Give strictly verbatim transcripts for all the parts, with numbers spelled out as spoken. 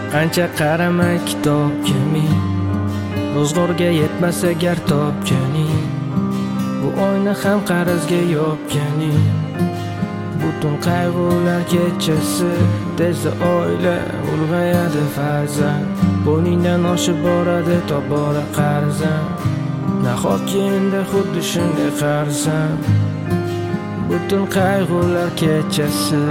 Qancha qaramay kitobga men, ro'zg'orga yetmas agar topganing, bu oyni ham qarzga yopganing. Butun qayg'ular kechasi, tezda oila ulg'ayadi farzand, bo'yningdan oshib boradi tobora qarzan. Nahotki endi xuddi shunday qarzan, butun qayg'ular kechasi.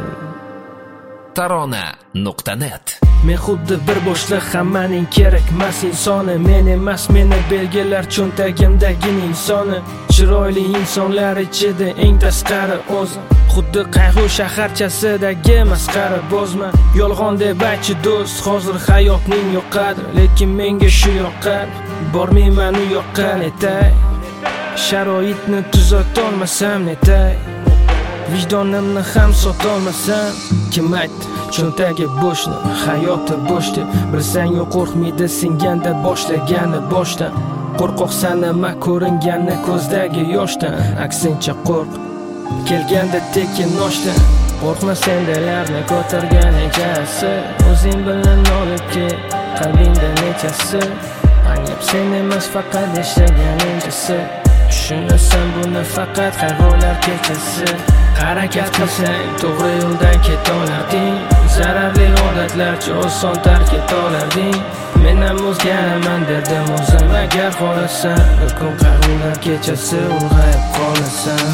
tarona nuqta net. Men xuddi bir bo'shliq, hammaning kerakmas insoni. Men emas, meni belgilar cho'ntagimdagi insoni. Chiroyli insonlar ichida eng tasqari o'zim. Xuddi qayg'u shaharchasidagi masxara bozma. Yolg'on deb aytchi do'st, hozir hayotning yo'qadi, lekin menga shu yoqqan. Bormayman u yoqqa netay, sharoitni tuzatolmasam netay, vijdonimni ham sotolmasam. Kim aytdi cho'ntagi bo'shni, hayoti bo'sh deb? Bilsang-u qo'rqmaydi singanda boshlagani boshdan. Qo'rqoqsan nima ko'ringani ko'zdagi yoshdan, aksincha qo'rq kelganda tekin noshdan. Qo'rqma sendalarni ko'targan egasi, o'zing bilan olib kel qalbingda nechasi. Anglab sen emas faqat ishlagan injasi, tushunasan buni faqat qayg'ular kechasi. Harakat qilsang to'g'ri yo'ldan ketolarding, zararli odatlarcha oson tark etolarding. Men ham o'zgaraman derdim o'zim, agar xohlasan bir kun qayg'ular kechasi ulg'ayib qolasan.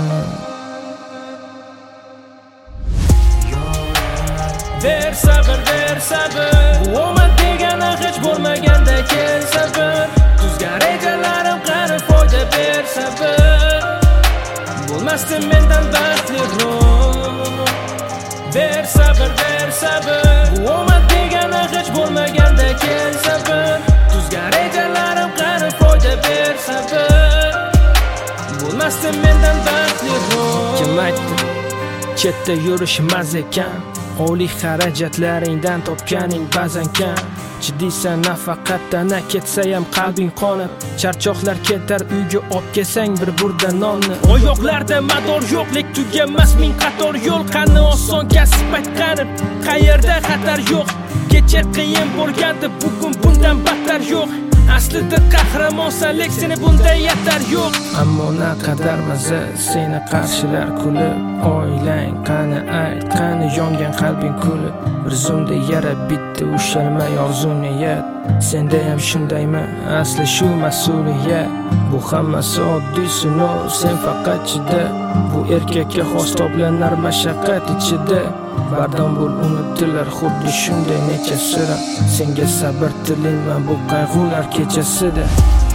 Ber sabr, ber sabr, omad degani hech bo'lmaganda kel sabr. Tuzgan rejalarim qani foyda ber sabr, bo'lmasdi mendan baxtliroq. Ber sabr, ber sabr, omad degani hech bo'lmaganda kel sabr. Tuzgan rejalarim qani foyda ber sabr, bo'lmasdi mendan baxtliroq. Kim aytdi chetda yurish maz ekan, oliy xarajatlaringdan topganing ba'zan kam. Jiddiysan nafaqatdan ketsa ham qalbing qonib, charchoqlar ketar uyga olib kelsang bir burda nonni. Oyoqlarda mador yo'q, lek tugamas ming qator yo'l. Qani oson kasb aytqanib, qayerda xatar yo'q. Kecha qiyin bo'lgandi, bugun bundan battar yo'q. Aslida qahramonsan, lek seni bunday yatar yo'q. Ammo naqadar maza seni qarshilar kulib. Oilang qani ayt, qani yongan qalbing kulib. Bir zumda yara bitdi, ushalmay orzu niyat. Senda ham shundaymi? Asli shu mas'uliyat. Bu hammasi oddiy sinov, sen faqat chida. Bu erkakka xos toplanar mashaqqat ichida. Bardam bo'l, unutilar xuddi shunday necha sira. Senga sabr tilayman bu qayg'ular kechasida.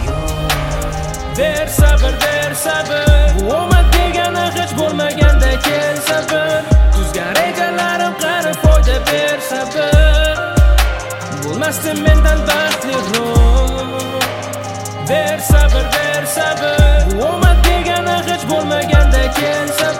Ber sabr, ber sabr, bu omad degani hech bo'lmaganda kel sabr. Tuzgan rejalarim qani foyda ber sabr, bo'lmasdi mendan baxtliroq. Ber sabr, ber sabr, bu omad degani hech bo'lmaganda kel sabr.